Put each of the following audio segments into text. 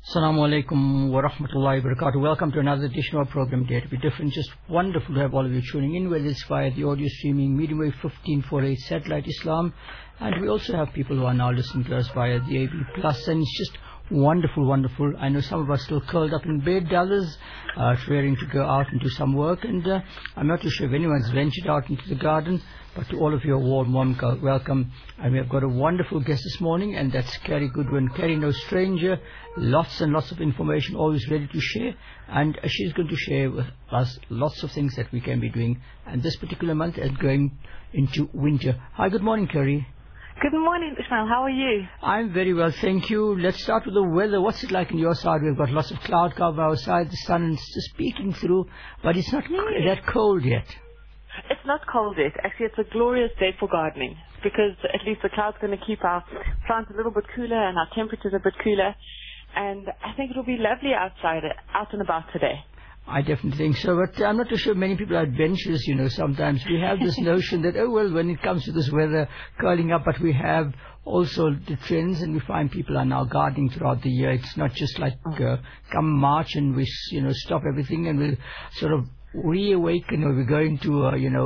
Assalamu alaikum wa rahmatullahi wa barakatuh. Welcome to another edition of our program, Dare to Be Different. Just wonderful to have all of you tuning in, whether it's via the audio streaming, medium wave 1548 satellite Islam, and we also have people who are now listening to us via the AB Plus, and it's just wonderful. I know some of us still curled up in bed, others raring to go out and do some work, and I'm not too sure if anyone's ventured out into the garden, but to all of you a warm welcome. And we have got a wonderful guest this morning, and that's Kerry Goodwin. Kerry, no stranger, lots and lots of information, always ready to share, and she's going to share with us lots of things that we can be doing, and this particular month is going into winter. Hi, good morning, Kerry. Good morning, Ismail. How are you? I'm very well, thank you. Let's start with the weather. What's it like on your side? We've got lots of cloud cover outside, the sun is just peeking through, but it's not that cold yet. It's not cold yet. Actually, it's a glorious day for gardening because at least the cloud's going to keep our plants a little bit cooler and our temperatures a bit cooler. And I think it'll be lovely outside, out and about today. I definitely think so, but I'm not too sure many people are adventurous, sometimes we have this notion that, when it comes to this weather curling up, but we have also the trends, and we find people are now gardening throughout the year. It's not just like come March and we, stop everything and we'll sort of reawaken, or we go into,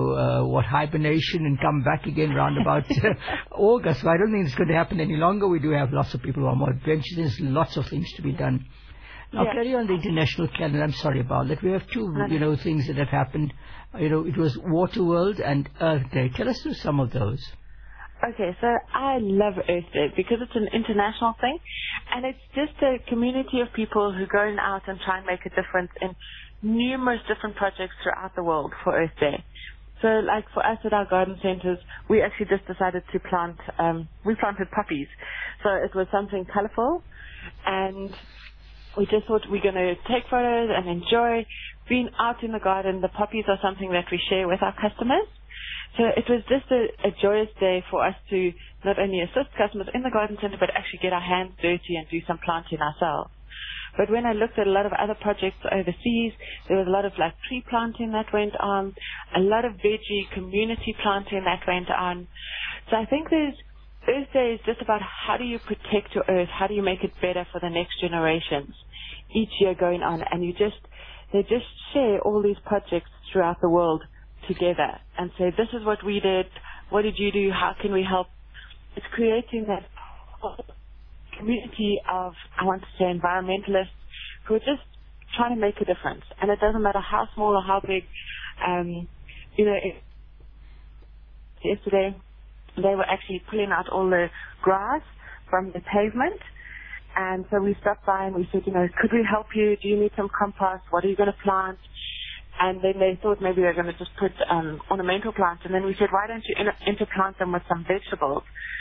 hibernation and come back again around about August. So I don't think it's going to happen any longer. We do have lots of people who are more adventurous. There's lots of things to be done. Now, Carry on the international calendar. I'm sorry about that. We have two, things that have happened. It was Water World and Earth Day. Tell us through some of those. Okay, so I love Earth Day because it's an international thing, and it's just a community of people who go out and try and make a difference in numerous different projects throughout the world for Earth Day. So, like for us at our garden centers, we actually just decided to plant, we planted poppies. So it was something colorful, and we just thought we're going to take photos and enjoy being out in the garden. The poppies are something that we share with our customers. So it was just a joyous day for us to not only assist customers in the garden center, but actually get our hands dirty and do some planting ourselves. But when I looked at a lot of other projects overseas, there was a lot of tree planting that went on, a lot of veggie community planting that went on. So I think Earth Day is just about how do you protect your earth, how do you make it better for the next generations each year going on, and they just share all these projects throughout the world together and say, this is what we did, what did you do, how can we help? It's creating that community of, I want to say, environmentalists who are just trying to make a difference, and it doesn't matter how small or how big. Yesterday they were actually pulling out all the grass from the pavement. And so we stopped by and we said, could we help you? Do you need some compost? What are you going to plant? And then they thought maybe they're going to just put ornamental plants. And then we said, why don't you interplant them with some vegetables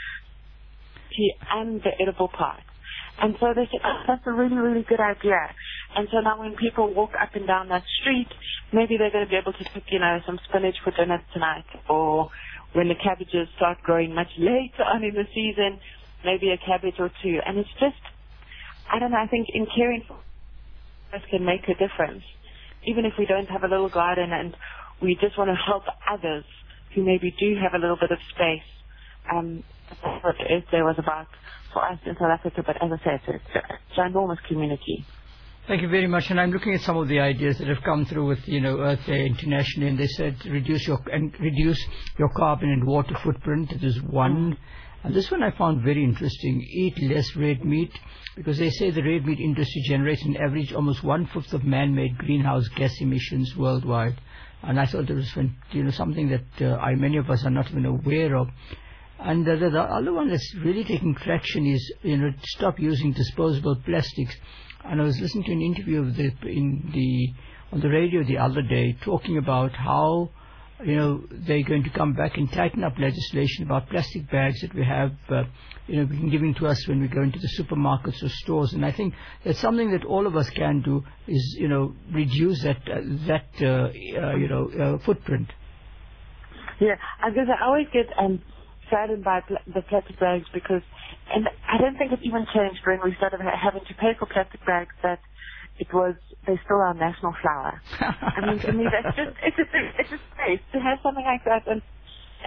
and the edible part? And so they said, that's a really, really good idea. And so now when people walk up and down that street, maybe they're going to be able to pick, some spinach for dinner tonight, or when the cabbages start growing much later on in the season, maybe a cabbage or two. And it's just, I don't know, I think in caring for us can make a difference. Even if we don't have a little garden and we just want to help others who maybe do have a little bit of space. That's what Earth Day was about for us in South Africa. But as I said, it's a ginormous community. Thank you very much. And I'm looking at some of the ideas that have come through with, Earth Day internationally, and they said reduce your carbon and water footprint. It is one. And this one I found very interesting. Eat less red meat, because they say the red meat industry generates an average almost 1/5 of man-made greenhouse gas emissions worldwide. And I thought there was something that many of us are not even aware of. And the other one that's really taking traction is stop using disposable plastics. And I was listening to an interview of on the radio the other day, talking about how they're going to come back and tighten up legislation about plastic bags that we have been giving to us when we go into the supermarkets or stores. And I think that's something that all of us can do is reduce that footprint. Yeah, I always get saddened by the plastic bags because, and I don't think it's even changed when we started having to pay for plastic bags, that they're still our national flower. I mean, to me, it's a space to have something like that. And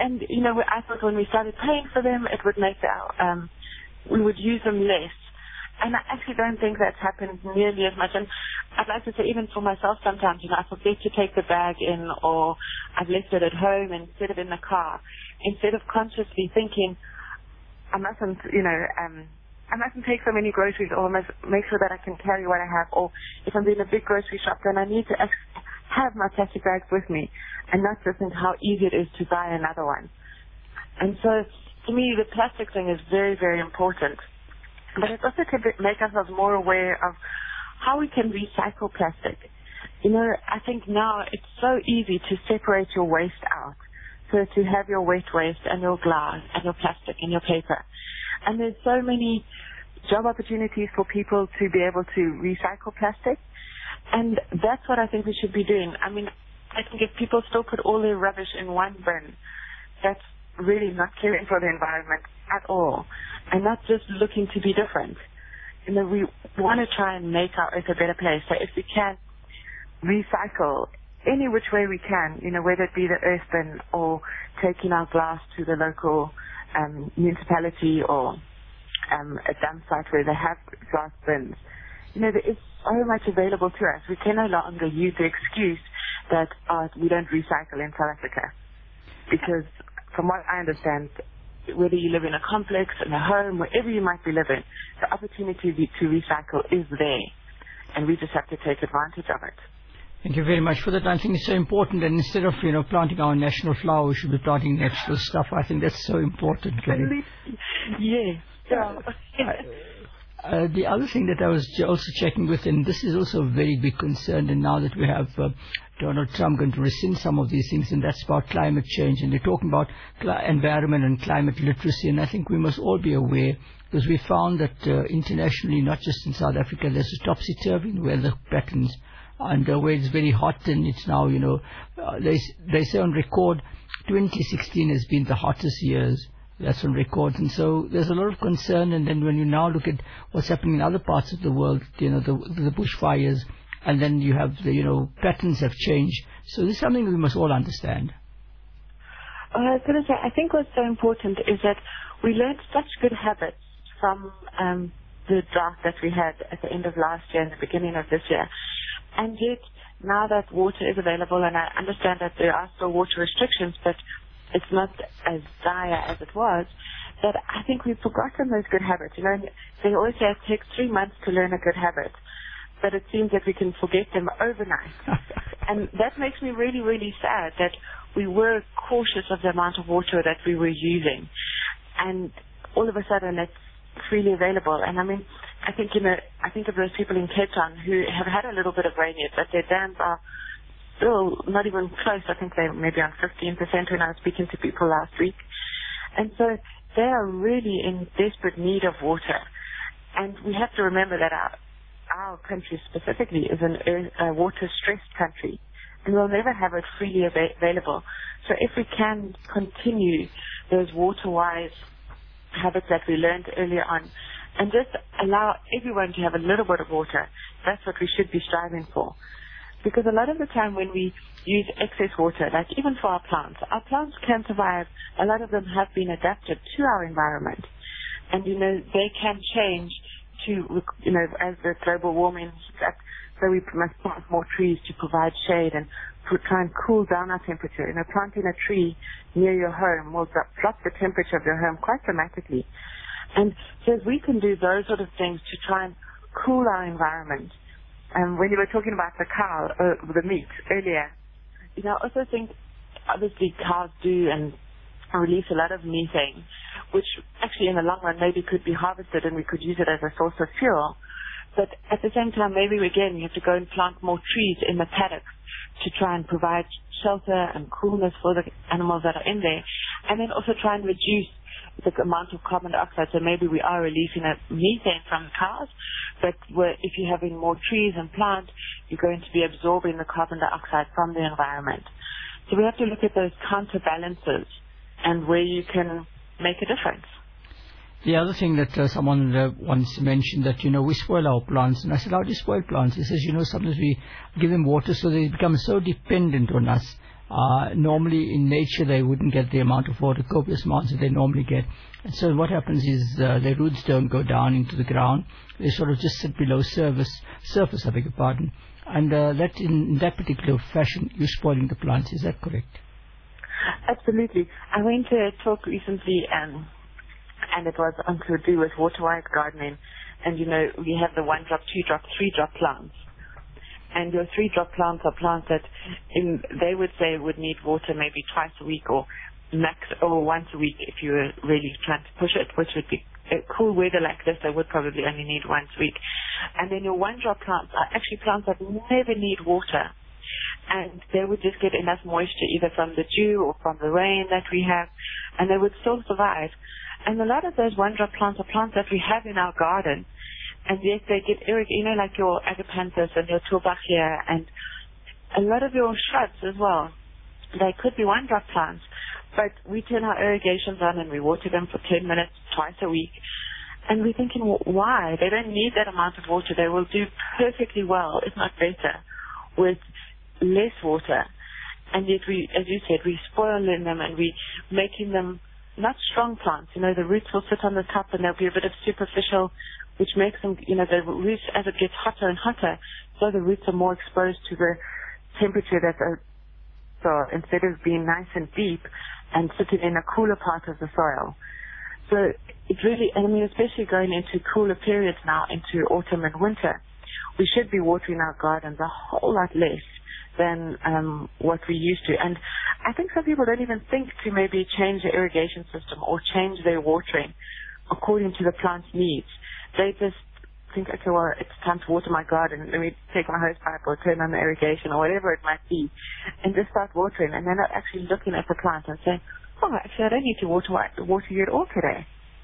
I thought when we started paying for them, it would make we would use them less. And I actually don't think that's happened nearly as much. And I'd like to say, even for myself sometimes, I forget to take the bag in, or I've left it at home instead of in the car. Instead of consciously thinking, I mustn't take so many groceries, or I must make sure that I can carry what I have. Or if I'm doing a big grocery shop, then I need to have my plastic bags with me, and not just think how easy it is to buy another one. And so, to me, the plastic thing is very, very important. But it's also to make ourselves more aware of how we can recycle plastic. I think now it's so easy to separate your waste out. So to have your wet waste and your glass and your plastic and your paper. And there's so many job opportunities for people to be able to recycle plastic. And that's what I think we should be doing. I mean, I think if people still put all their rubbish in one bin, that's really not caring for the environment at all, and not just looking to be different. We want to try and make our earth a better place. So if we can recycle any which way we can, whether it be the earth bin or taking our glass to the local municipality or a dump site where they have glass bins, there is so much available to us. We can no longer use the excuse that we don't recycle in South Africa, because from what I understand, whether you live in a complex, in a home, wherever you might be living, the opportunity to recycle is there, and we just have to take advantage of it. Thank you very much for that. I think it's so important, and instead of planting our national flower, we should be planting national stuff. I think that's so important. Yes. The other thing that I was also checking with, and this is also a very big concern, and now that we have Donald Trump going to rescind some of these things, and that's about climate change, and they're talking about environment and climate literacy, and I think we must all be aware, because we found that internationally, not just in South Africa, there's a topsy-turvy weather patterns, and where it's very hot, and it's now, they say on record, 2016 has been the hottest years. That's on record, and so there's a lot of concern. And then when you now look at what's happening in other parts of the world, the bushfires, and then you have the patterns have changed. So this is something we must all understand. I was going to say, I think what's so important is that we learned such good habits from the drought that we had at the end of last year and the beginning of this year, and yet now that water is available, and I understand that there are still water restrictions, but it's not as dire as it was, that I think we've forgotten those good habits. They always say it takes 3 months to learn a good habit, but it seems that we can forget them overnight. And that makes me really, really sad that we were cautious of the amount of water that we were using. And all of a sudden it's freely available. And I mean, I think of those people in Cape Town who have had a little bit of rain yet, but their dams are still not even close. I think they're maybe on 15% when I was speaking to people last week. And so they are really in desperate need of water. And we have to remember that our country specifically is a water-stressed country, and we'll never have it freely available. So if we can continue those water-wise habits that we learned earlier on, and just allow everyone to have a little bit of water, that's what we should be striving for. Because a lot of the time when we use excess water, like even for our plants can survive. A lot of them have been adapted to our environment. And, they can change to, as the global warming heats up, so we must plant more trees to provide shade and try and cool down our temperature. Planting a tree near your home will drop the temperature of your home quite dramatically. And so if we can do those sort of things to try and cool our environment. When you were talking about the meat earlier, I also think obviously cows do and release a lot of methane, which actually in the long run maybe could be harvested and we could use it as a source of fuel. But at the same time, maybe again, you have to go and plant more trees in the paddocks to try and provide shelter and coolness for the animals that are in there, and then also try and reduce the amount of carbon dioxide. So maybe we are releasing a methane from the cows, but if you're having more trees and plants, you're going to be absorbing the carbon dioxide from the environment. So we have to look at those counterbalances and where you can make a difference. The other thing that someone once mentioned that, we spoil our plants. And I said, how do you spoil plants? He says, sometimes we give them water so they become so dependent on us Normally in nature they wouldn't get the amount of water, copious amounts that they normally get. And so what happens is their roots don't go down into the ground. They sort of just sit below surface, I beg your pardon. And that in that particular fashion, you're spoiling the plants. Is that correct? Absolutely. I went to a talk recently, and it was to do with water-wise gardening. And, you know, we have the 1-drop, 2-drop, 3-drop plants. And your 3-drop plants are plants that they would say would need water maybe twice a week or once a week if you were really trying to push it, which would be cool weather like this, they would probably only need once a week. And then your 1-drop plants are actually plants that never need water. And they would just get enough moisture either from the dew or from the rain that we have, and they would still survive. And a lot of those 1-drop plants are plants that we have in our garden, and yet they get irrigated, you know, like your agapanthus and your tulbachia and a lot of your shrubs as well. They could be 1-drop plants, but we turn our irrigations on and we water them for 10 minutes twice a week. And we're thinking, well, why? They don't need that amount of water. They will do perfectly well, if not better, with less water. And yet we, as you said, we spoiling them and we making them not strong plants. You know, the roots will sit on the top and they'll be a bit of superficial, which makes them, you know, the roots, as it gets hotter and hotter, so the roots are more exposed to the temperature that so instead of being nice and deep and sitting in a cooler part of the soil. So it really, I mean, especially going into cooler periods now, into autumn and winter, we should be watering our gardens a whole lot less than what we used to. And I think some people don't even think to maybe change the irrigation system or change their watering according to the plant's needs. They just think, okay, well, it's time to water my garden. Let me take my hose pipe or turn on the irrigation or whatever it might be and just start watering. And they're not actually looking at the plant and saying, oh, actually, I don't need to water you at all today.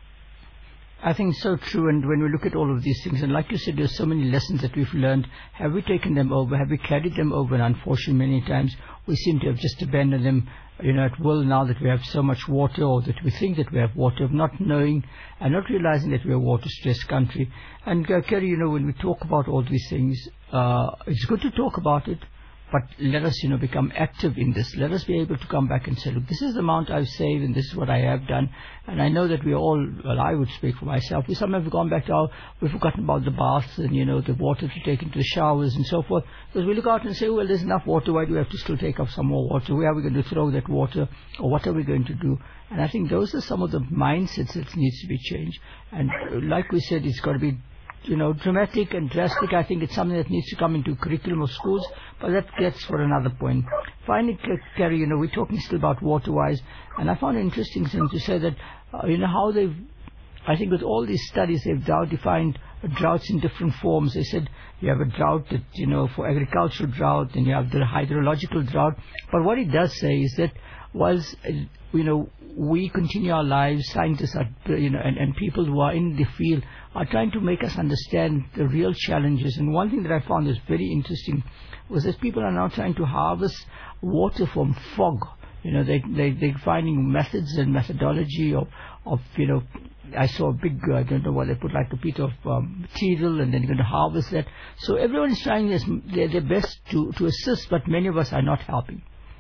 I think so true. And when we look at all of these things, and like you said, there's so many lessons that we've learned. Have we taken them over? Have we carried them over? And unfortunately, many times we seem to have just abandoned them, you know, at will now that we have so much water, or that we think that we have water, not knowing and not realizing that we're a water-stressed country. And Kerry, you know, when we talk about all these things, it's good to talk about it, but let us, you know, become active in this. Let us be able to come back and say, look, this is the amount I've saved and this is what I have done. And I know that we all, well, I would speak for myself. We some have gone back to we've forgotten about the baths and, you know, the water to take into the showers and so forth. Because we look out and say, well, there's enough water. Why do we have to still take up some more water? Where are we going to throw that water? Or what are we going to do? And I think those are some of the mindsets that needs to be changed. And like we said, it's got to be, you know, dramatic and drastic. I think it's something that needs to come into curriculum of schools, but that gets for another point. Finally, Kerry, you know, we're talking still about water-wise, and I found an interesting thing to say that, you know, how they've, I think with all these studies, they've now defined droughts in different forms. They said you have a drought that, you know, for agricultural drought, and you have the hydrological drought. But what it does say is that whilst, you know, we continue our lives, scientists are, you know, and people who are in the field are trying to make us understand the real challenges. And one thing that I found is very interesting was that people are now trying to harvest water from fog. You know, they're finding methods and methodology of, you know, I saw a big, I don't know what they put, like a bit of teasel, and then you're going to harvest that. So everyone is trying their best to assist, but many of us are not helping.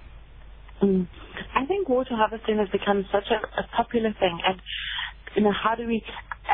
I think water harvesting has become such a popular thing, and, you know, how do we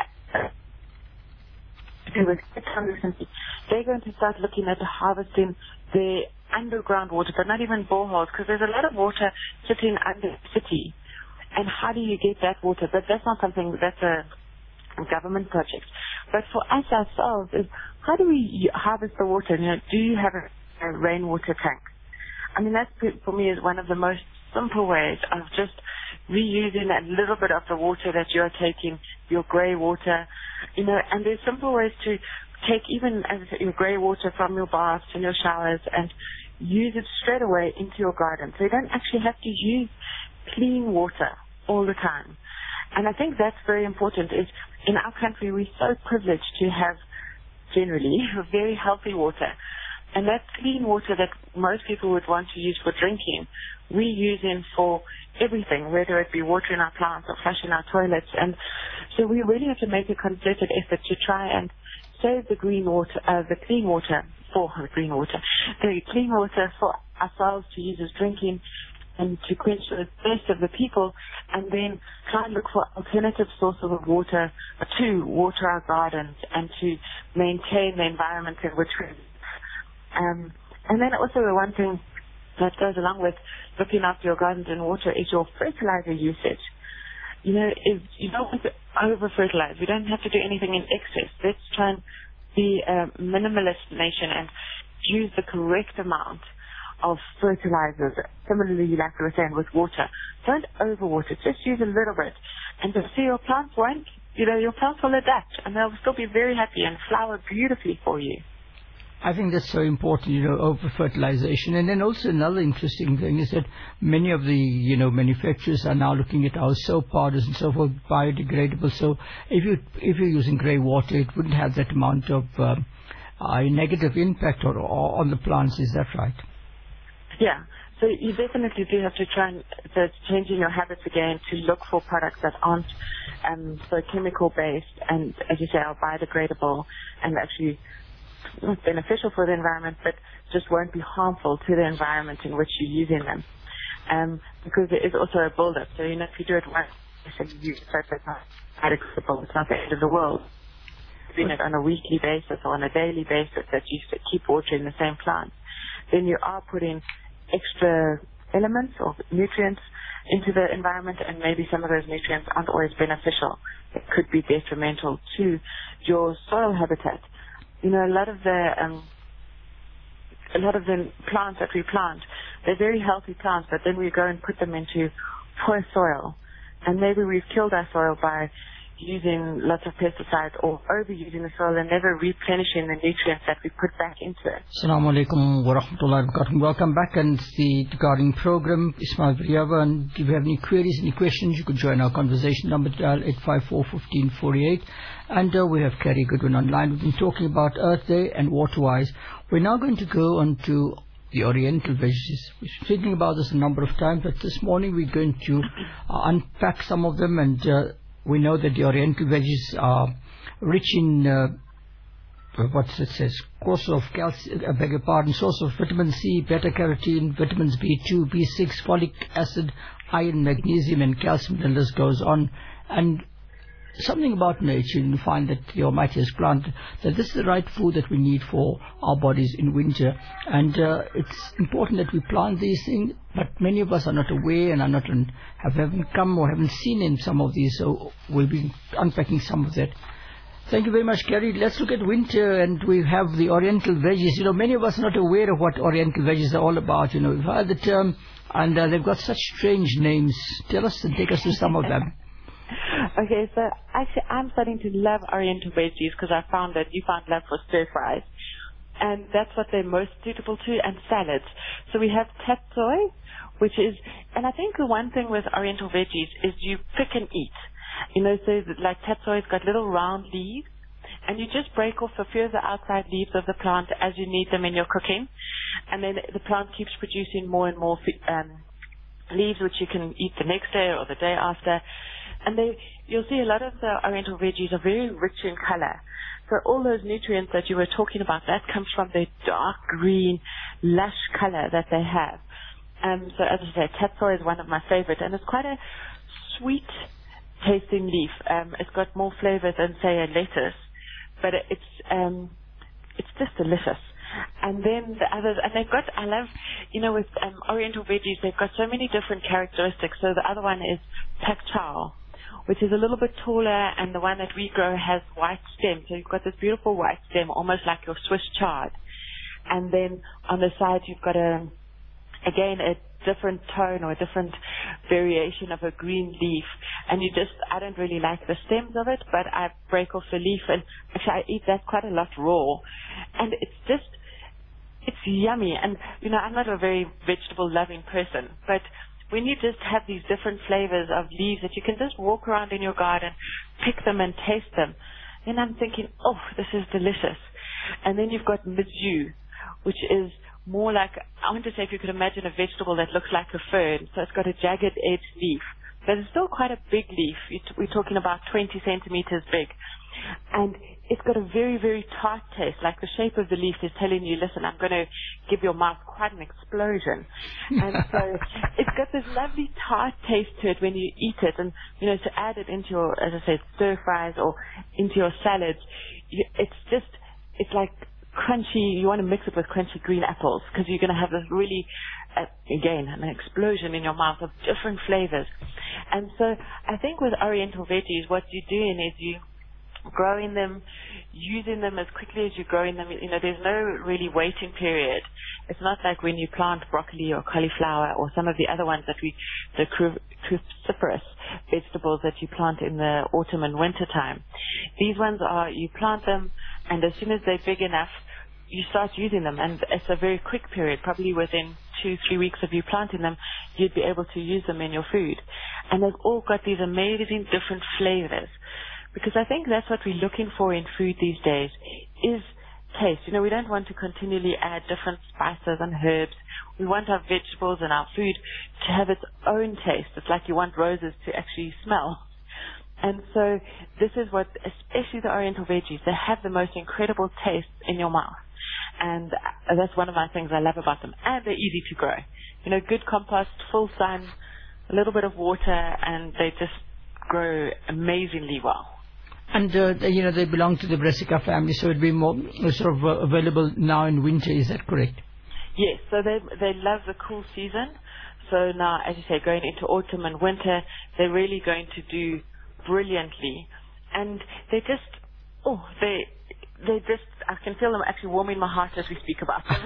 they're going to start looking at harvesting the underground water, but not even boreholes, because there's a lot of water sitting under the city. And how do you get that water? But that's not something that's a government project. But for us ourselves, is how do we harvest the water? You know, do you have a rainwater tank? I mean, that for me is one of the most simple ways of just reusing a little bit of the water that you're taking, your grey water, you know, and there's simple ways to take even your grey water from your baths and your showers and use it straight away into your garden. So you don't actually have to use clean water all the time. And I think that's very important. Is in our country, we're so privileged to have generally very healthy water. And that clean water that most people would want to use for drinking, we use it for everything, whether it be watering our plants or flushing our toilets. And so we really have to make a concerted effort to try and save the green water, the clean water for ourselves to use as drinking and to quench the thirst of the people, and then try and look for alternative sources of water to water our gardens and to maintain the environment in which we live. And then also the one thing that goes along with looking after your gardens and water is your fertilizer usage. You know, if you don't want to over-fertilize, we don't have to do anything in excess. Let's try and be a minimalist nation and use the correct amount of fertilizers. Similarly, like I was saying, with water. Don't overwater, just use a little bit. And to see your plants won't, your plants will adapt and they'll still be very happy and flower beautifully for you. I think that's so important, over-fertilization. And then also another interesting thing is that many of the, manufacturers are now looking at our soap powders and so forth, biodegradable. So if you're using grey water, it wouldn't have that amount of negative impact on the plants. Is that right? Yeah. So you definitely do have to try and changing your habits again to look for products that aren't so chemical-based and, as you say, are biodegradable and actually not beneficial for the environment, but just won't be harmful to the environment in which you're using them. Because there is also a build-up. So, if you do it once, you use it, it's not biodegradable. It's not the end of the world. Doing it on a weekly basis or on a daily basis that you keep watering the same plant, then you are putting extra elements or nutrients into the environment, and maybe some of those nutrients aren't always beneficial. It could be detrimental to your soil habitat. A lot of the plants that we plant, they're very healthy plants, but then we go and put them into poor soil, and maybe we've killed our soil by using lots of pesticides or overusing the soil and never replenishing the nutrients that we put back into it. Assalamu alaikum wa rahmatullahi wa barakatuh. Welcome back, and the gardening program, Ismail Briava. And if you have any queries, any questions, you could join our conversation. Number dial 854-1548. And we have Kerry Goodwin online. We've been talking about Earth Day and water-wise. We're now going to go on to the oriental veggies. We've been thinking about this a number of times, but this morning we're going to unpack some of them, and we know that the oriental veggies are rich in source of calcium, source of vitamin C, beta-carotene, vitamins B2, B6, folic acid, iron, magnesium, and calcium. The list goes on. And something about nature, you find that the Almighty has planted that this is the right food that we need for our bodies in winter. And it's important that we plant these things, but many of us are not aware and haven't come or haven't seen in some of these, so we'll be unpacking some of that. Thank you very much, Kerry. Let's look at winter, and we have the oriental veggies. Many of us are not aware of what oriental veggies are all about. We've heard the term, and they've got such strange names. Tell us and take us through some of them. Okay, so actually I'm starting to love oriental veggies because I found that you found love for stir fries. And that's what they're most suitable to, and salads. So we have tatsoi, which is, and I think the one thing with oriental veggies is you pick and eat. So like tatsoi's got little round leaves, and you just break off a few of the outside leaves of the plant as you need them in your cooking. And then the plant keeps producing more and more leaves, which you can eat the next day or the day after. And you'll see a lot of the oriental veggies are very rich in color. So all those nutrients that you were talking about, that comes from the dark green, lush color that they have. So as I say, tatsoi is one of my favorite, and it's quite a sweet tasting leaf. It's got more flavor than, say, a lettuce, but it's just delicious. And then the others, and they've got, I love, with oriental veggies, they've got so many different characteristics. So the other one is pak chow, which is a little bit taller, and the one that we grow has white stem. So you've got this beautiful white stem, almost like your Swiss chard. And then on the side, you've got a different tone or a different variation of a green leaf. And I don't really like the stems of it, but I break off the leaf, and actually I eat that quite a lot raw. And it's yummy. And, I'm not a very vegetable-loving person, but when you just have these different flavors of leaves that you can just walk around in your garden, pick them and taste them, then I'm thinking, oh, this is delicious. And then you've got mizu, which is more like, I want to say, if you could imagine a vegetable that looks like a fern. So it's got a jagged edged leaf, but it's still quite a big leaf. We're talking about 20 centimeters big. And it's got a very, very tart taste. Like the shape of the leaf is telling you, listen, I'm going to give your mouth quite an explosion. And so it's got this lovely tart taste to it when you eat it. And, to add it into your, as I said, stir fries or into your salads, it's like crunchy. You want to mix it with crunchy green apples because you're going to have this really, again, an explosion in your mouth of different flavors. And so I think with oriental veggies, what you're doing is you're growing them, using them as quickly as you're growing them. There's no really waiting period. It's not like when you plant broccoli or cauliflower or some of the other ones the cruciferous vegetables that you plant in the autumn and winter time. These ones you plant them, and as soon as they're big enough, you start using them, and it's a very quick period. Probably within 2-3 weeks of you planting them, you'd be able to use them in your food. And they've all got these amazing different flavors. Because I think that's what we're looking for in food these days, is taste. We don't want to continually add different spices and herbs. We want our vegetables and our food to have its own taste. It's like you want roses to actually smell. And so this is what, especially the oriental veggies, they have the most incredible taste in your mouth. And that's one of my things I love about them. And they're easy to grow. Good compost, full sun, a little bit of water, and they just grow amazingly well. And, they belong to the brassica family, so it'd be more sort of available now in winter, is that correct? Yes, so they love the cool season. So now, as you say, going into autumn and winter, they're really going to do brilliantly. And they just, I can feel them actually warming my heart as we speak about them.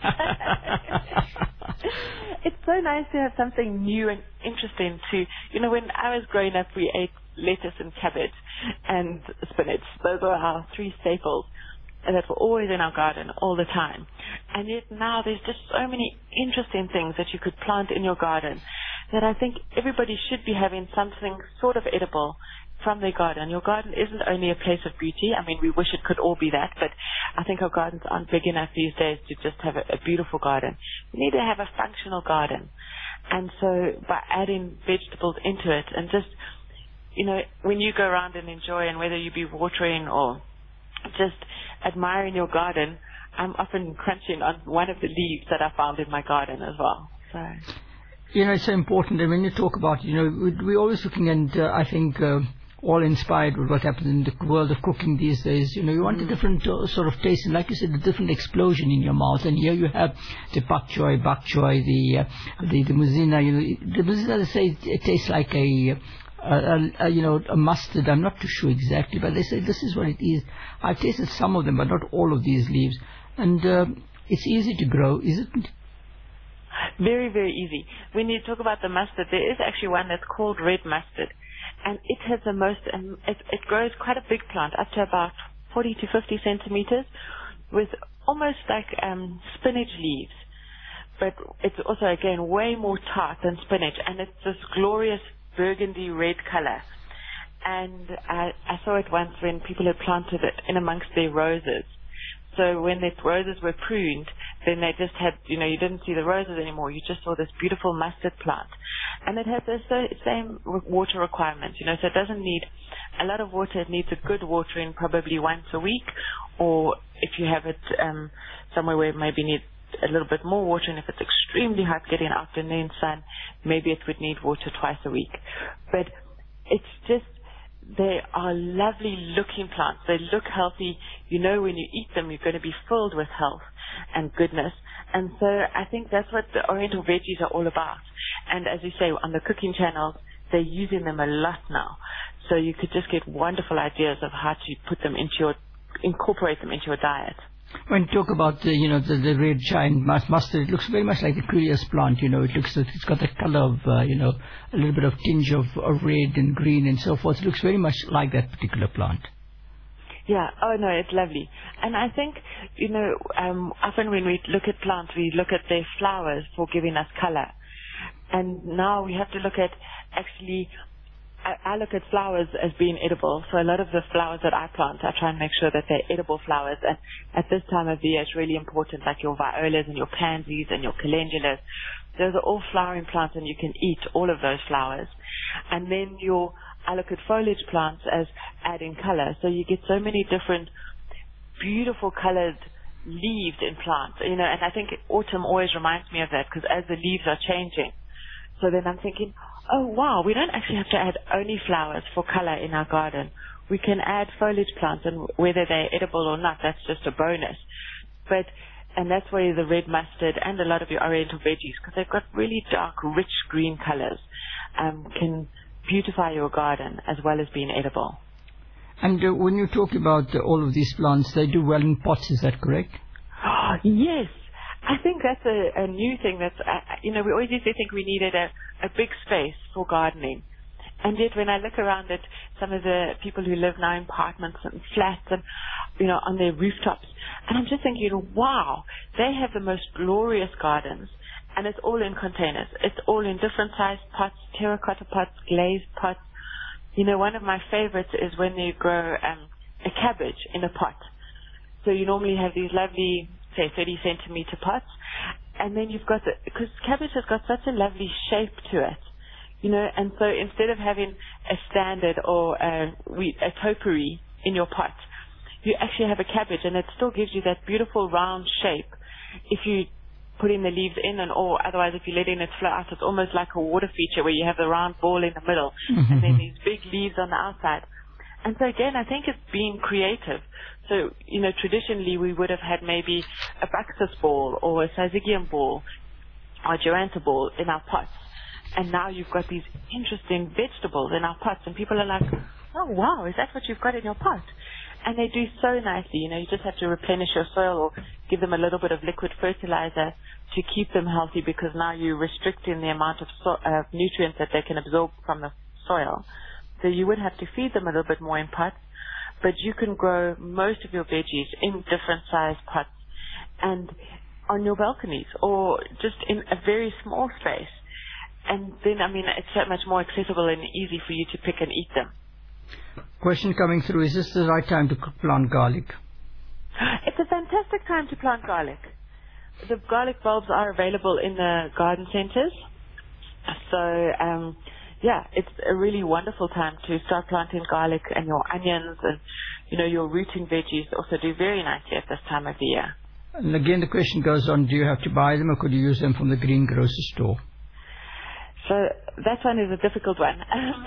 It's so nice to have something new and interesting to, when I was growing up, we ate lettuce and cabbage and spinach. Those were our three staples that were always in our garden all the time. And yet now there's just so many interesting things that you could plant in your garden that I think everybody should be having something sort of edible from their garden. Your garden isn't only a place of beauty. I mean, we wish it could all be that, but I think our gardens aren't big enough these days to just have a beautiful garden. We need to have a functional garden. And so by adding vegetables into it and just, when you go around and enjoy, and whether you be watering or just admiring your garden, I'm often crunching on one of the leaves that I found in my garden as well. So, it's so important. And when you talk about, we're always looking, and I think all inspired with what happens in the world of cooking these days. You want a different sort of taste, and like you said, a different explosion in your mouth. And here you have the bok choy, the muzina. The muzina, they say it tastes like a mustard. I'm not too sure exactly, but they say this is what it is. I've tasted some of them, but not all of these leaves. And it's easy to grow, isn't it? Very, very easy. When you talk about the mustard, there is actually one that's called red mustard. And it has the most, it grows quite a big plant, up to about 40 to 50 centimeters, with almost like spinach leaves. But it's also, again, way more tart than spinach. And it's this glorious burgundy red color. And I saw it once when people had planted it in amongst their roses. So when the roses were pruned, then they just had, you didn't see the roses anymore. You just saw this beautiful mustard plant. And it has the same water requirements, so it doesn't need a lot of water. It needs a good watering probably once a week, or if you have it somewhere where it maybe needs a little bit more water, and if it's extremely hot getting afternoon sun, maybe it would need water twice a week. But it's just, they are lovely looking plants. They look healthy. When you eat them, you're going to be filled with health and goodness. And so I think that's what the oriental veggies are all about. And as you say, on the cooking channels, they're using them a lot now. So you could just get wonderful ideas of how to incorporate them into your diet. When you talk about the red giant mustard, it looks very much like the curious plant. It's got the color of a little bit of tinge of red and green and so forth. It looks very much like that particular plant. Yeah. Oh no, it's lovely. And I think often when we look at plants, we look at their flowers for giving us color. And now we have to look at actually I look at flowers as being edible. So a lot of the flowers that I plant, I try and make sure that they're edible flowers. And at this time of the year, it's really important, like your violas and your pansies and your calendulas. Those are all flowering plants, and you can eat all of those flowers. And then I look at foliage plants as adding color. So you get so many different beautiful colored leaves in plants, and I think autumn always reminds me of that, because as the leaves are changing, so then I'm thinking, oh wow, we don't actually have to add only flowers for color in our garden. We can add foliage plants, and whether they're edible or not, that's just a bonus. And that's where the red mustard and a lot of your oriental veggies, because they've got really dark, rich green colors, can beautify your garden as well as being edible. And when you talk about all of these plants, they do well in pots, is that correct? Yes. I think that's a new thing. That's we always used to think we needed a big space for gardening. And yet when I look around at some of the people who live now in apartments and flats and, on their rooftops, and I'm just thinking, wow, they have the most glorious gardens. And it's all in containers. It's all in different sized pots, terracotta pots, glazed pots. One of my favorites is when you grow a cabbage in a pot. So you normally have these lovely, say, 30 centimeter pots, and then you've got because cabbage has got such a lovely shape to it, and so instead of having a standard or a topiary in your pot, you actually have a cabbage, and it still gives you that beautiful round shape. If you putting the leaves in, or otherwise if you're letting it flow out, it's almost like a water feature where you have the round ball in the middle and then these big leaves on the outside. And so again, I think it's being creative. So, traditionally we would have had maybe a Buxus ball or a Syzygium ball or a Joanta ball in our pots. And now you've got these interesting vegetables in our pots, and people are like, oh wow, is that what you've got in your pot? And they do so nicely. You just have to replenish your soil or give them a little bit of liquid fertilizer to keep them healthy, because now you're restricting the amount of nutrients that they can absorb from the soil. So you would have to feed them a little bit more in pots, but you can grow most of your veggies in different sized pots and on your balconies or just in a very small space. And then, it's so much more accessible and easy for you to pick and eat them. Question coming through, is this the right time to plant garlic? It's a fantastic time to plant garlic. The garlic bulbs are available in the garden centers. So, it's a really wonderful time to start planting garlic, and your onions and, your rooting veggies also do very nicely at this time of the year. And again, the question goes on, do you have to buy them or could you use them from the greengrocer store? So that one is a difficult one.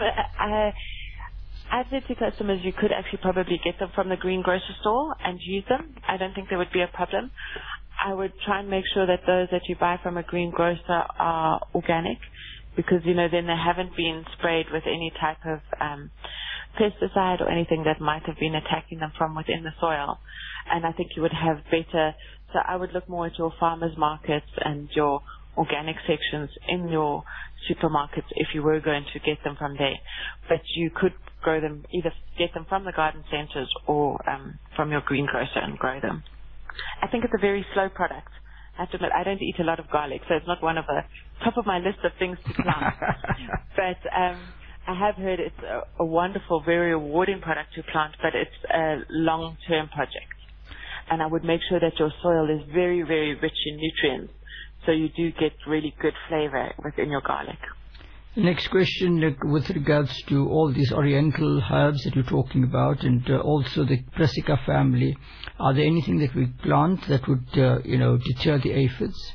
I've said to customers you could actually probably get them from the greengrocer store and use them. I don't think there would be a problem. I would try and make sure that those that you buy from a greengrocer are organic, because, then they haven't been sprayed with any type of pesticide or anything that might have been attacking them from within the soil. And I think you would have better, so I would look more at your farmers markets and your organic sections in your supermarkets if you were going to get them from there. But you could grow them, either get them from the garden centers or from your greengrocer and grow them. I think it's a very slow product. I have to admit, I don't eat a lot of garlic, so it's not one of the top of my list of things to plant. But I have heard it's a wonderful, very rewarding product to plant, but it's a long-term project. And I would make sure that your soil is very, very rich in nutrients, so you do get really good flavor within your garlic. Next question, with regards to all these oriental herbs that you're talking about, and also the Brassica family, are there anything that we plant that would, deter the aphids?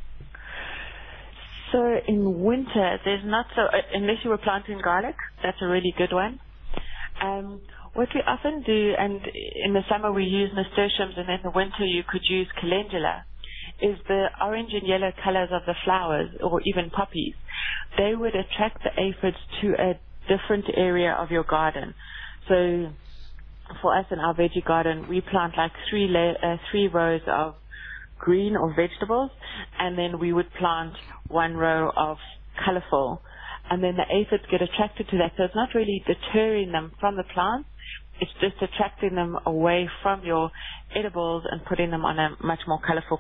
So in winter, there's not so, unless you were planting garlic, that's a really good one. What we often do, and in the summer we use nasturtiums, and in the winter you could use calendula, is the orange and yellow colors of the flowers, or even poppies. They would attract the aphids to a different area of your garden. So for us in our veggie garden, we plant like three rows of green or vegetables, and then we would plant one row of colorful. And then the aphids get attracted to that. So it's not really deterring them from the plants. It's just attracting them away from your edibles and putting them on a much more colorful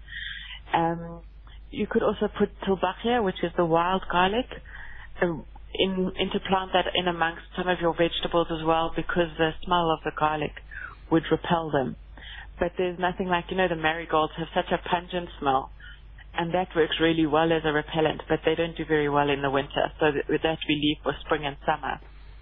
plant. You could also put Tulbachia, which is the wild garlic. interplant that in amongst some of your vegetables as well, because the smell of the garlic would repel them. But there's nothing like, the marigolds have such a pungent smell, and that works really well as a repellent, but they don't do very well in the winter, so that we leave for spring and summer.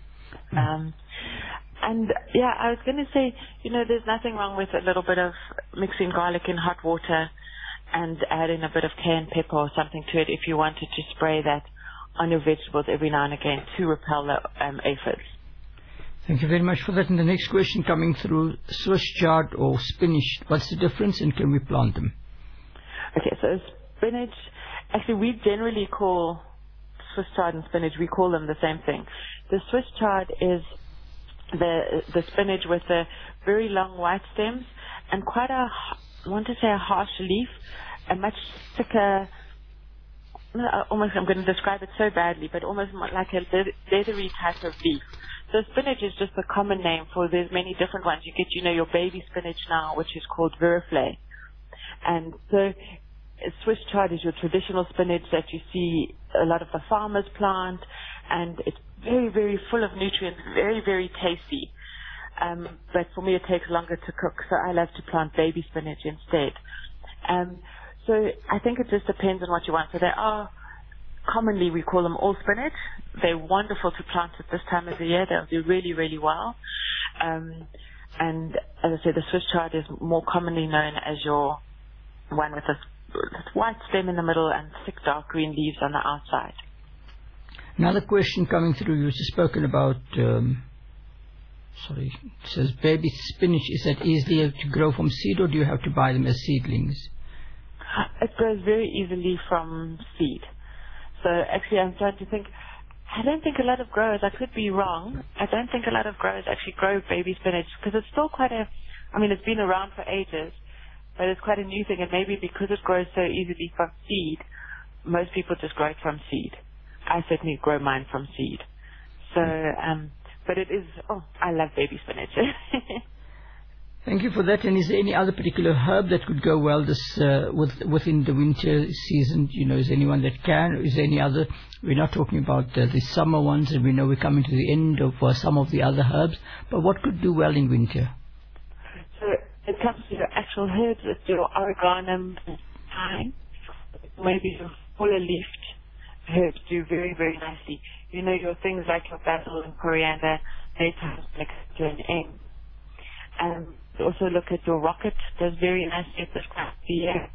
And yeah, I was going to say, there's nothing wrong with a little bit of mixing garlic in hot water and adding a bit of cayenne pepper or something to it if you wanted to spray that on your vegetables every now and again to repel the aphids. Thank you very much for that. And the next question coming through, Swiss chard or spinach, what's the difference and can we plant them? Okay, so spinach, actually we generally call Swiss chard and spinach, we call them the same thing. The Swiss chard is the spinach with the very long white stems and quite I want to say a harsh leaf, a much thicker, almost, I'm going to describe it so badly, but almost like a leathery type of leaf. So spinach is just a common name for, there's many different ones. You get, your baby spinach now, which is called viriflay. And so Swiss chard is your traditional spinach that you see a lot of the farmers plant, and it's very, very full of nutrients, very, very tasty. But for me, it takes longer to cook, so I love to plant baby spinach instead. So I think it just depends on what you want. So there are, commonly we call them all spinach. They're wonderful to plant at this time of the year. They'll do really, really well. And as I said, the Swiss chard is more commonly known as your one with this white stem in the middle and thick dark green leaves on the outside. Another question coming through, you've spoken about, it says baby spinach, is that easily to grow from seed or do you have to buy them as seedlings? It grows very easily from seed. So actually I'm trying to think, I don't think a lot of growers, I could be wrong, I don't think a lot of growers actually grow baby spinach because it's still quite it's been around for ages, but it's quite a new thing, and maybe because it grows so easily from seed, most people just grow it from seed. I certainly grow mine from seed. So, but it is, I love baby spinach. Thank you for that. And is there any other particular herb that could go well within the winter season? Is there anyone that can? Is there any other? We're not talking about the summer ones, and we know we're coming to the end of some of the other herbs. But what could do well in winter? So it comes to your actual herbs, it's your oregano, thyme, maybe your fuller leafed herbs do very, very nicely. Your things like your basil and coriander, they come to an end. Also look at your rocket, does very nicely at this time of the year.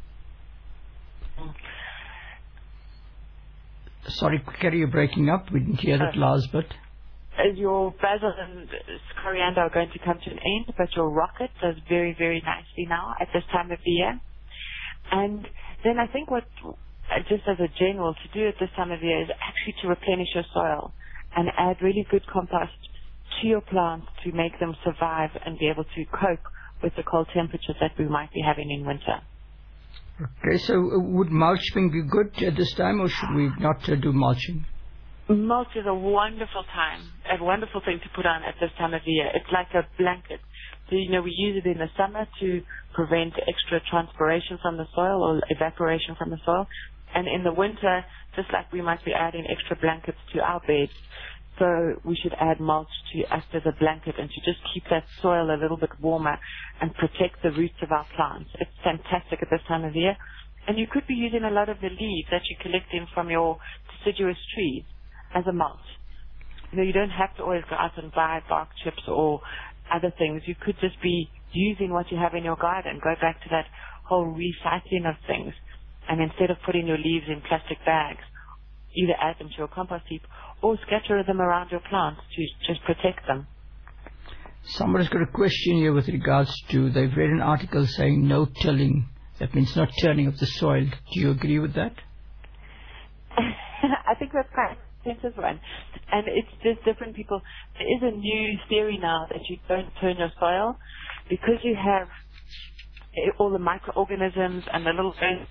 Sorry, Kerry, you're breaking up. We didn't hear that last bit. As your basil and coriander are going to come to an end, but your rocket does very, very nicely now at this time of the year. And then I think just as a general, to do at this time of year is actually to replenish your soil and add really good compost to your plants to make them survive and be able to cope with the cold temperatures that we might be having in winter. Okay, so would mulching be good at this time, or should we not do mulching? Mulch is a wonderful thing to put on at this time of the year. It's like a blanket. So, we use it in the summer to prevent extra transpiration from the soil or evaporation from the soil. And in the winter, just like we might be adding extra blankets to our beds, so we should add mulch to act as a blanket and to just keep that soil a little bit warmer and protect the roots of our plants. It's fantastic at this time of the year. And you could be using a lot of the leaves that you're collecting from your deciduous trees as a mulch. You don't have to always go out and buy bark chips or other things. You could just be using what you have in your garden. Go back to that whole recycling of things. And instead of putting your leaves in plastic bags, either add them to your compost heap or scatter them around your plants to just protect them. Somebody's got a question here with regards to, they've read an article saying no tilling. That means not turning of the soil. Do you agree with that? I think that's quite a sensitive one. And it's just different people. There is a new theory now that you don't turn your soil because you have all the microorganisms and the little...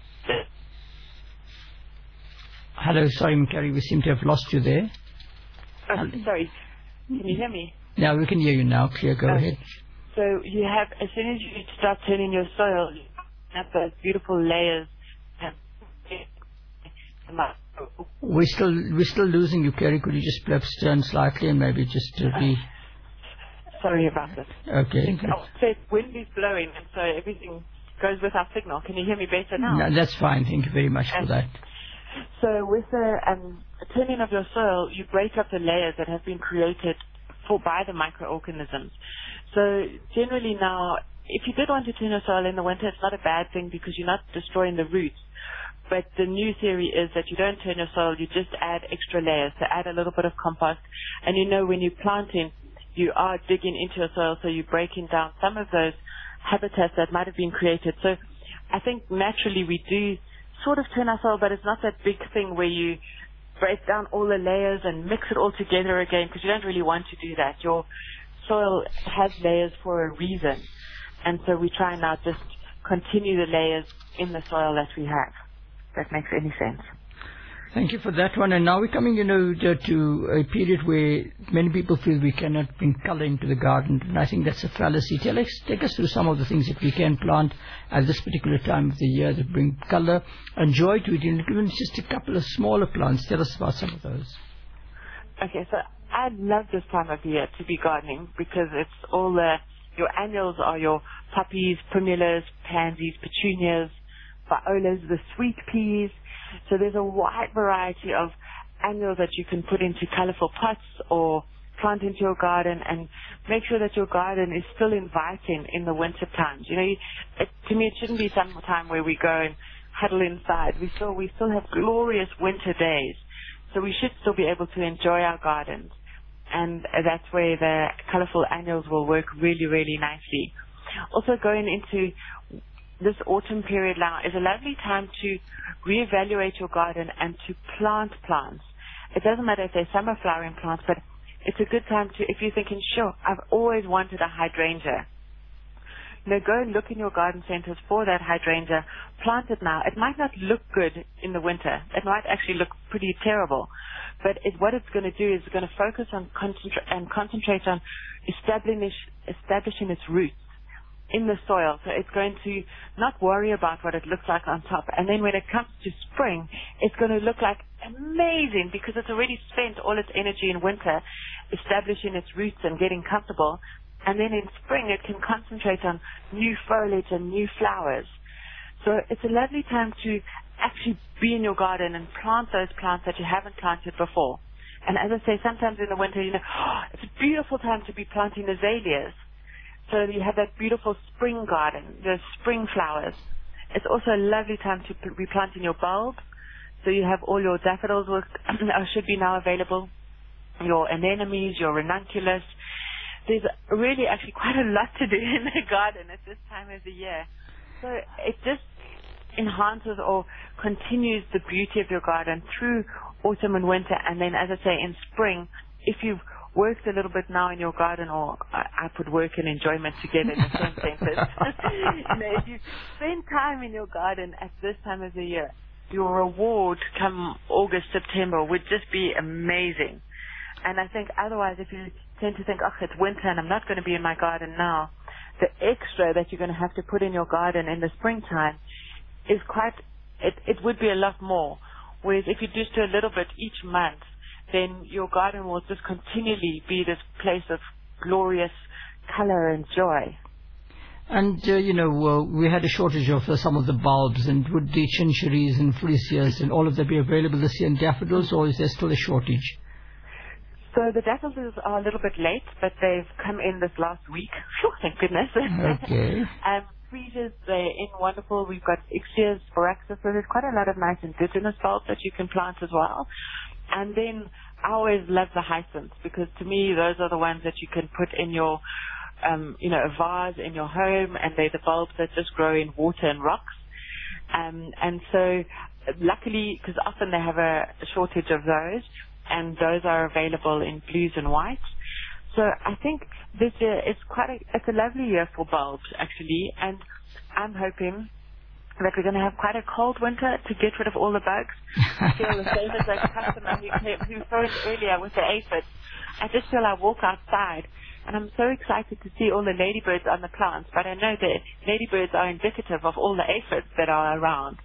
Hello, sorry, Mkari, we seem to have lost you there. Oh, sorry. Can you hear me? Yeah, we can hear you now. Clear, go ahead. So you have, as soon as you start turning your soil, you have those beautiful layers and We're still losing you, Kerry. Could you just perhaps turn slightly and maybe just be... Sorry about this. Okay. The wind is blowing, and so everything goes with our signal. Can you hear me better now? No, that's fine. Thank you very much for that. So with the turning of your soil, you break up the layers that have been created by the microorganisms. So generally now, if you did want to turn your soil in the winter, it's not a bad thing because you're not destroying the roots. But the new theory is that you don't turn your soil, you just add extra layers. So add a little bit of compost. And you know when you're planting, you are digging into your soil, so you're breaking down some of those habitats that might have been created. So I think naturally we do sort of turn our soil, but it's not that big thing where you break down all the layers and mix it all together again, because you don't really want to do that. Your soil has layers for a reason. And so we try now just continue the layers in the soil that we have. If that makes any sense. Thank you for that one. And now we're coming, to a period where many people feel we cannot bring color into the garden. And I think that's a fallacy. Take us through some of the things that we can plant at this particular time of the year that bring color and joy to it. And even just a couple of smaller plants. Tell us about some of those. Okay, so I love this time of the year to be gardening because it's all your annuals are your poppies, primulas, pansies, petunias, violas, the sweet peas. So there's a wide variety of annuals that you can put into colorful pots or plant into your garden and make sure that your garden is still inviting in the winter times. To me, it shouldn't be some time where we go and huddle inside. We still have glorious winter days. So we should still be able to enjoy our gardens. And that's where the colorful annuals will work really, really nicely. Also going into this autumn period now is a lovely time to reevaluate your garden and to plant plants. It doesn't matter if they're summer flowering plants, but it's a good time to, if you're thinking, sure, I've always wanted a hydrangea. Go and look in your garden centers for that hydrangea. Plant it now. It might not look good in the winter. It might actually look pretty terrible. But what it's going to do is it's going to focus on concentrate on establishing its roots in the soil. So it's going to not worry about what it looks like on top. And then when it comes to spring, it's going to look like amazing because it's already spent all its energy in winter establishing its roots and getting comfortable. And then in spring, it can concentrate on new foliage and new flowers. So it's a lovely time to actually be in your garden and plant those plants that you haven't planted before. And as I say, sometimes in the winter, it's a beautiful time to be planting azaleas. So you have that beautiful spring garden, the spring flowers. It's also a lovely time to be planting your bulbs. So you have all your daffodils should be now available, your anemones, your ranunculus. There's really actually quite a lot to do in the garden at this time of the year. So it just enhances or continues the beauty of your garden through autumn and winter. And then, as I say, in spring, if you've worked a little bit now in your garden, or I put work and enjoyment together in the same sentence. If you spend time in your garden at this time of the year, your reward come August, September would just be amazing. And I think otherwise, if you tend to think, it's winter and I'm not going to be in my garden now, the extra that you're going to have to put in your garden in the springtime is it would be a lot more. Whereas if you just do a little bit each month, then your garden will just continually be this place of glorious color and joy. And, we had a shortage of some of the bulbs, and would the chinchillis and freesias and all of that be available this year in daffodils, or is there still a shortage? So the daffodils are a little bit late, but they've come in this last week. Thank goodness. Okay. Freesias, they're in wonderful. We've got Ixias, Boraxis, so there's quite a lot of nice indigenous bulbs that you can plant as well. And then I always love the hyacinths because to me those are the ones that you can put in your, a vase in your home, and they're the bulbs that just grow in water and rocks. And so luckily, because often they have a shortage of those, and those are available in blues and whites. So I think this year it's a lovely year for bulbs actually, and I'm hoping that we're going to have quite a cold winter to get rid of all the bugs. I feel the same as a customer who phoned earlier with the aphids. I just feel I walk outside and I'm so excited to see all the ladybirds on the plants, but I know that ladybirds are indicative of all the aphids that are around.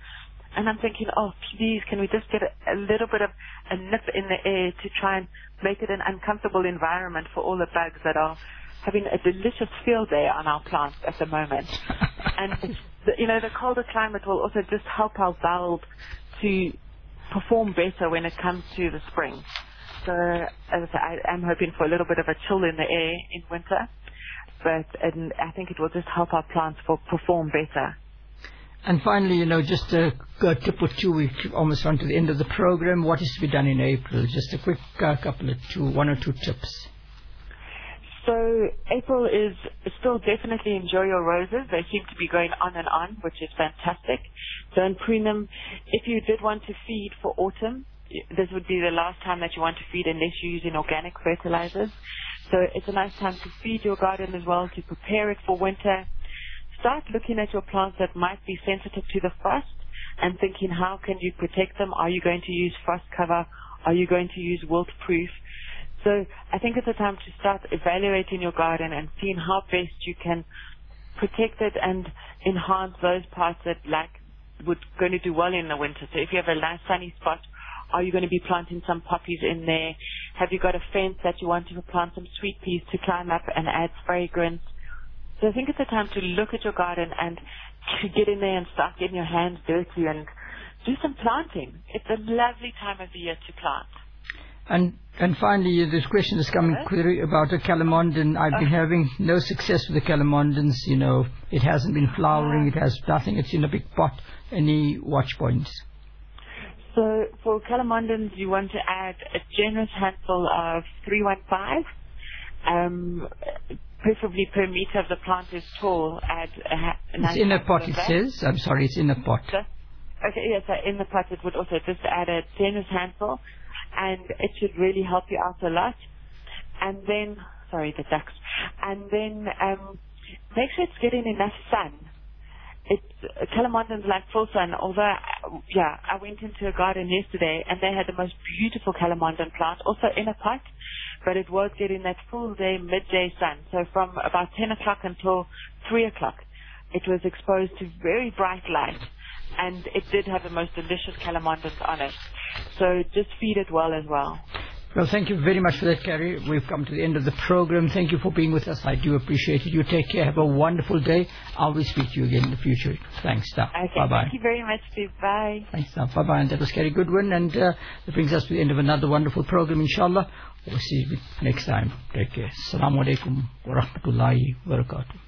And I'm thinking, oh, please, can we just get a little bit of a nip in the air to try and make it an uncomfortable environment for all the bugs that are having a delicious field day on our plants at the moment. And, the colder climate will also just help our bulb to perform better when it comes to the spring. So, as I say, I am hoping for a little bit of a chill in the air in winter, but I think it will just help our plants perform better. And finally, just a tip or two, we're almost on to the end of the program. What is to be done in April? Just a quick one or two tips. So April is still definitely enjoy your roses. They seem to be going on and on, which is fantastic. Don't prune them. If you did want to feed for autumn, this would be the last time that you want to feed unless you're using organic fertilizers. So it's a nice time to feed your garden as well, to prepare it for winter. Start looking at your plants that might be sensitive to the frost and thinking, how can you protect them? Are you going to use frost cover? Are you going to use wilt proof? So I think it's a time to start evaluating your garden and seeing how best you can protect it and enhance those parts that would going to do well in the winter. So if you have a nice sunny spot, are you going to be planting some poppies in there? Have you got a fence that you want to plant some sweet peas to climb up and add fragrance? So I think it's a time to look at your garden and to get in there and start getting your hands dirty and do some planting. It's a lovely time of the year to plant. And finally, this question is coming query about a calamondin. I've been having no success with the calamondins. It hasn't been flowering. It has nothing. It's in a big pot. Any watch points? So for calamondins, you want to add a generous handful of 315. Preferably per meter of the plant is tall. Add a nice it's in a pot, it says. I'm sorry, it's in a pot. Okay, yes, in the pot it would also just add a generous handful, and it should really help you out a lot. And then, sorry, the ducks. And then make sure it's getting enough sun. Calamondins like full sun, although, I went into a garden yesterday and they had the most beautiful calamondin plant, also in a pot, but it was getting that full day, midday sun. So from about 10 o'clock until 3 o'clock, it was exposed to very bright light, and it did have the most delicious calamondins on it. So just feed it well as well. Well, thank you very much for that, Carrie. We've come to the end of the program. Thank you for being with us. I do appreciate it. You take care. Have a wonderful day. I will speak to you again in the future. Thanks, Steph. Okay, bye-bye. Thank you very much, Steve. Bye. Thanks, Steph. Bye-bye. And that was Carrie Goodwin. And that brings us to the end of another wonderful program, inshallah. We'll see you next time. Take care. Assalamu alaikum wa rahmatullahi wa barakatuh.